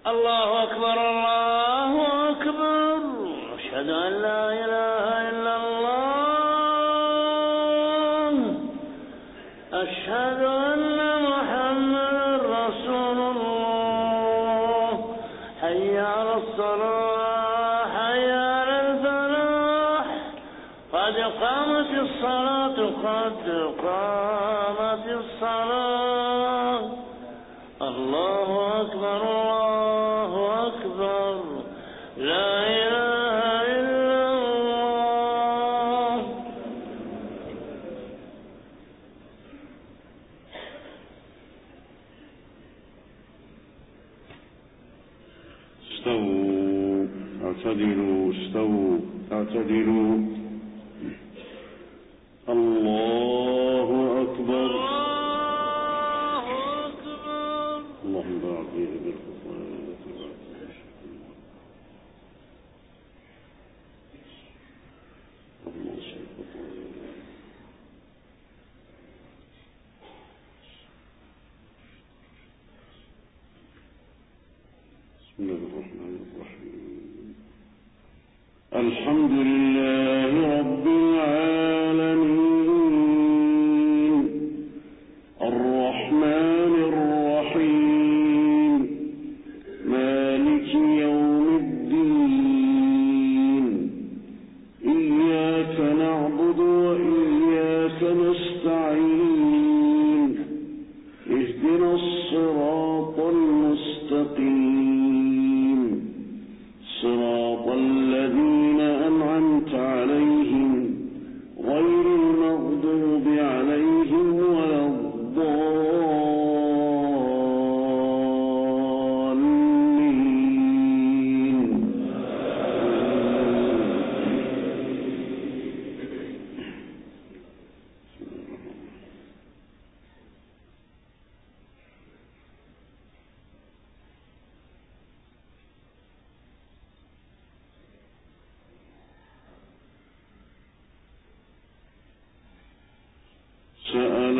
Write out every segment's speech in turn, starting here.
الله أكبر الله أكبر أشهد أن لا إله إلا الله أشهد أن محمد رسول الله حي على الصلاة حي على الفلاح قد قامت الصلاة قد قامت الصلاة الله أكبر الله أكبر لا إله إلا الله. استووا اعتدلوا استووا اعتدلوا الله أكبر الله أكبر. اللهم بارك لي بالخطايا بسم الله الرحمن الرحيم الحمد لله رب العالمين الرحمن الرحيم مالك يوم الدين إياك نعبد وإياك نستعين اهدنا الصراط المستقيم صراط الذين أنعمت عليهم غير المغضوب عليهم ولا الضالين. سأل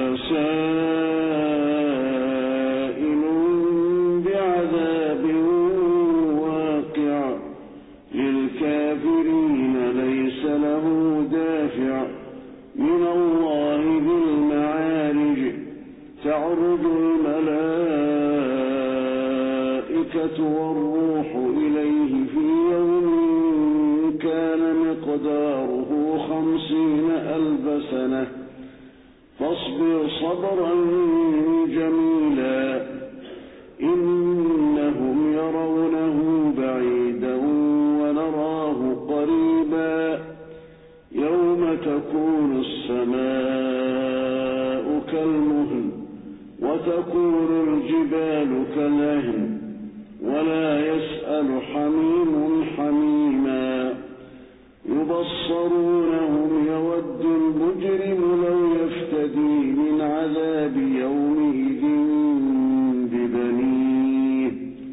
سائل بعذاب واقع للكافرين ليس له دافع من الله ذي المعارج تعرج الملائكة والروح إليه في يوم كان مقداره 50,000 سنة فاصبر صبرا جميلا إنهم يرونه بعيدا ونراه قريبا يوم تكون السماء كالمهل وتكون الجبال كالعهن ولا يسأل حميم حميما يبصرونهم يود المجرم لو يفتدي من عذاب يومئذ ببنيه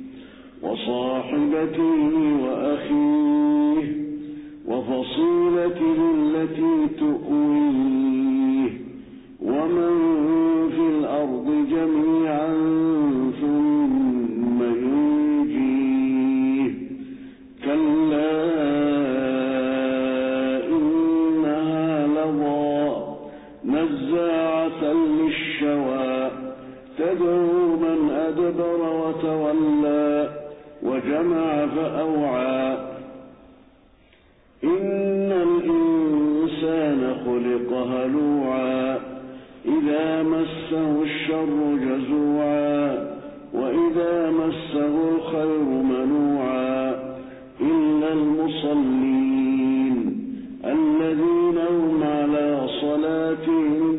وصاحبته وأخيه وفصيلته التي تؤويه ومن في الأرض جميعا ثم ينجيه كلا نزاعة للشوى تدعو من أدبر وتولى وجمع فأوعى إن الإنسان خلق هلوعا إذا مسه الشر جزوعا وإذا مسه الخير منوعا إلا المصلين الذين هم على صلاتهم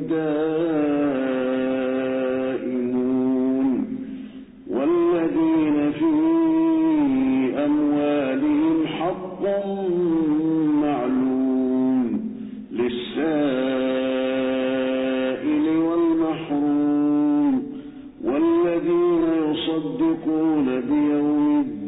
دائمون والذين في أموالهم حق معلوم للسائل والمحروم والذين يصدقون بيوم الدين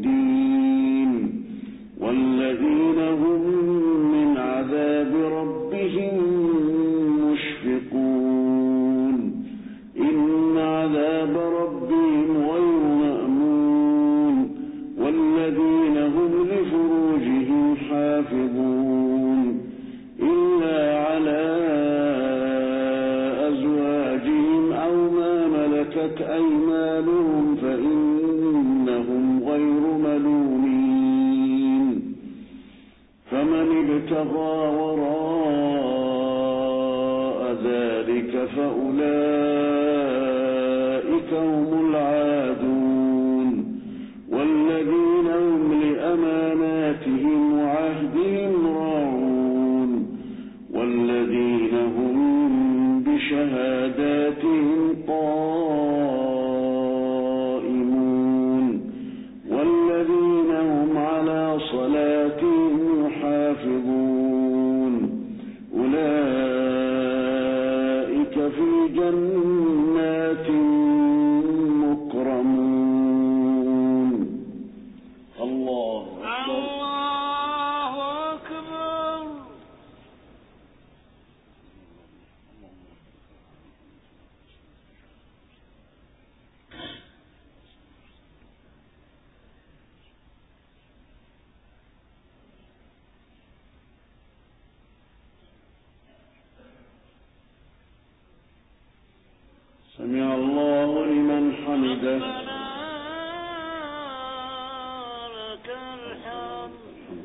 ابتغى وراء ذلك فأولئك هم العادون والذين هم لأماناتهم وعهدهم راعون والذين هم بشهاداتهم قائمون والذين هم على صلاتهم يحافظون أولئك في جنات مكرمون. الله أكبر. سمع الله لمن حمده. لك الحمد.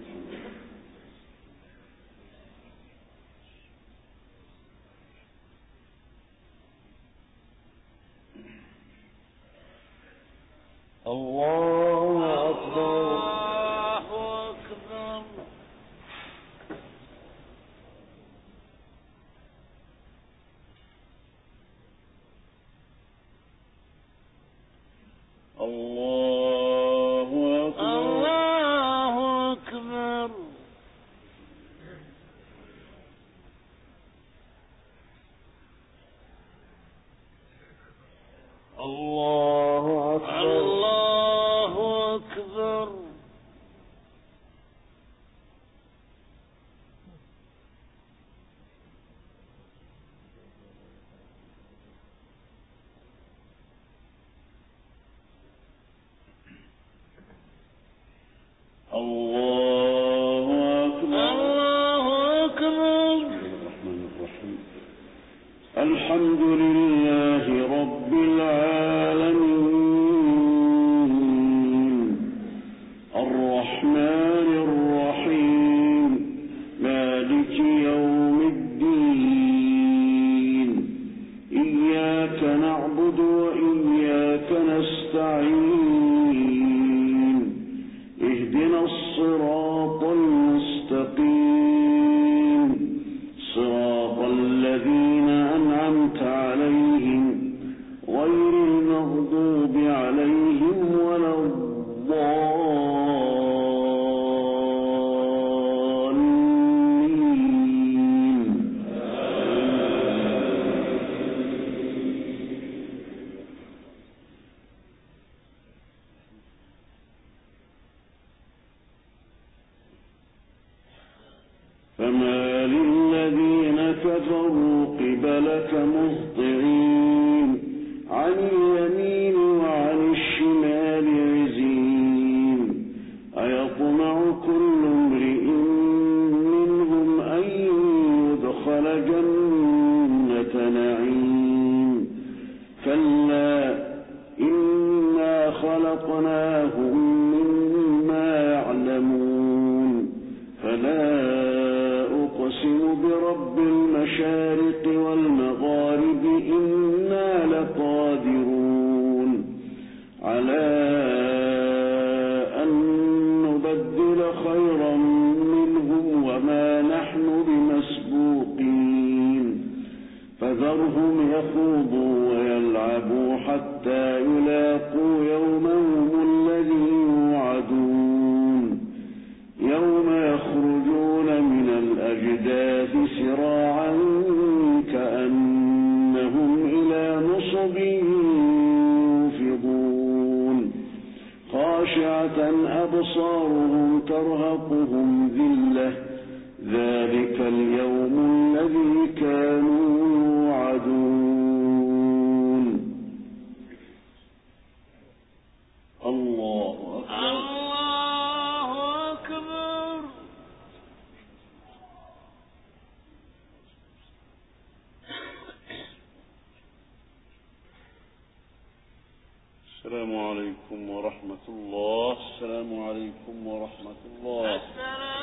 الله أكبر. الله أكبر. الله أكبر. الله أكبر. الله أكبر. الله أكبر. الرحمن الرحيم. الحمد لله رب العالمين الرحمن الرحيم مالك يوم الدين إياك نعبد وإياك نستعين اهدنا الصراط المستقيم صراط الذين أنعمت عليهم غير المغضوب عليهم ولا الضالين. فما للذين كفروا قبلك مهطعين عن اليمين وعن الشمال عزين أيطمع كل امرئ منهم أن يدخل جنة نعيم كلا إنا خلقناهم مما يعلمون فلا أقسم برب المشارق والمغارب إنا لقادرون على أن نبدل خيرا منهم وما نحن بمسبوقين فذرهم يخوضوا ويلعبوا حتى يلاقوا يومهم الذي يوعدون يوم يخرجون من الأجداث سراعا كأنهم إلى نصب يوفضون خاشعة أبصارهم ترهقهم ذلة ذلك اليوم الذي كانوا يوعدون. الله أكبر. السلام عليكم ورحمة الله. السلام عليكم ورحمة الله.